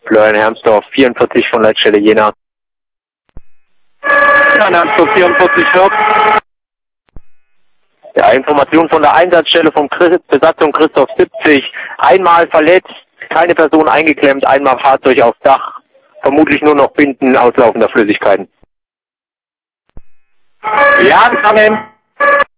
Florian Hermsdorf, 44 von Leitstelle Jena. Ja, Hermsdorf 44 hört. Ja, Information von der Einsatzstelle vom Besatzung Christoph 70. Einmal verletzt, keine Person eingeklemmt, einmal Fahrzeug aufs Dach. Vermutlich nur noch Binden auslaufender Flüssigkeiten. Ja, kann